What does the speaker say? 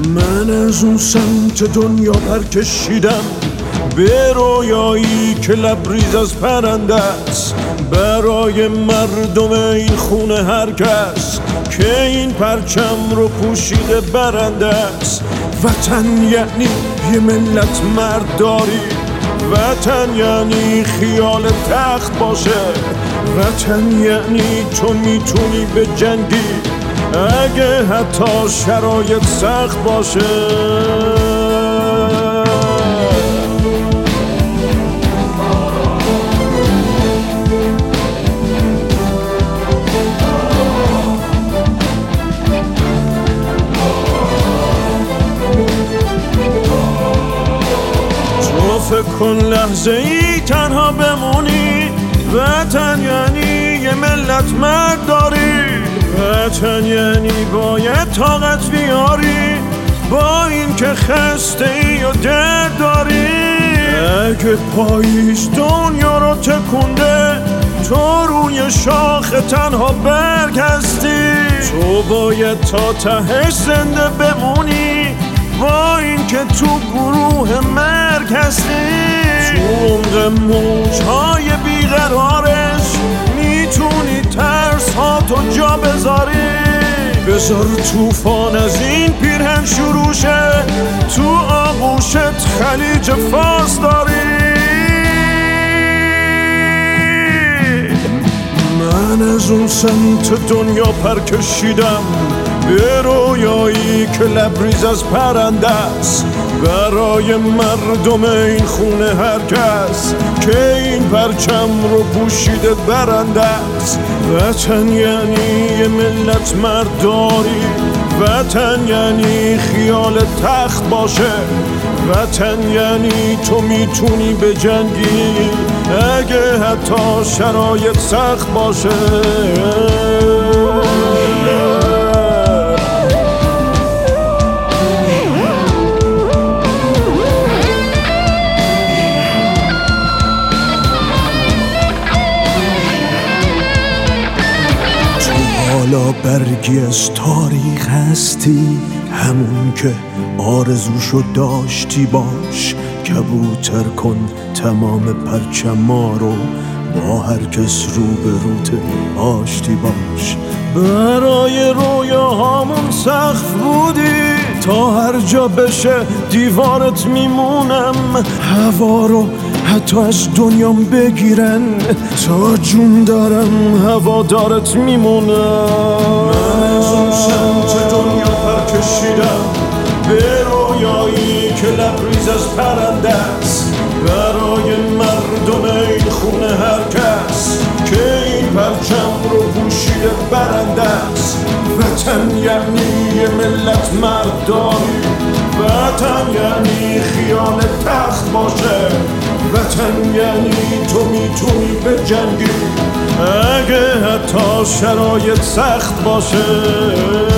من از اون سمت دنیا پر کشیدم به رویایی که لبریز از پرنده است، برای مردم این خونه هر کس که این پرچم رو پوشیده برنده است. وطن یعنی یه ملت مردداری، وطن یعنی خیال تخت باشه، وطن یعنی تو میتونی به جنگی اگه حتی شرایط سخت باشه. تو فکر کن لحظه ای تنها بمونی، وطن یعنی یه ملت مردداری، وطن یعنی باید طاقت بیاری با این که خسته ای و درد داری. اگه پاییش دنیا رو تکونده تو روی شاخ تنها برگ هستی، تو باید تا تهش زنده بمونی با این که تو گروه مرگ هستی. تو عمق موجهای بیقرارش میتونی ترس ها تو جا بذاری، بذار توفان از این پیرهن شروع شه، تو آغوشت خلیج فارس داری. من از اون سمت دنیا پر کشیدم به رویایی که لبریز از پرنده است، برای مردم این خونه هر کس که این پرچم رو پوشیده برنده است. وطن یعنی یه ملت مردداری، وطن یعنی خیال تخت باشه، وطن یعنی تو میتونی به جنگی اگه حتی شرایط سخت باشه. حالا برگی از تاریخ هستی، همون که آرزوشو داشتی باش، کبوتر کن تمام پرچما رو با هر کس رو به روت آشتی باش. برای رویاهامون سقف بودی، تا هر جا بشه دیوارت میمونم، هوا رو حتی از دنیام بگیرن تا جون دارم هوادارت میمونم. من از اون سمت دنیا پر کشیدم به رویایی که لبریز از پرنده است، برای مردم این خونه هر کس که این پرچم رو پوشیده برنده است. وطن یعنی یه ملت مردداری، وطن یعنی خیال تخت باشه، وطن یعنی تو میتونی به جنگی اگه حتی شرایط سخت باشه.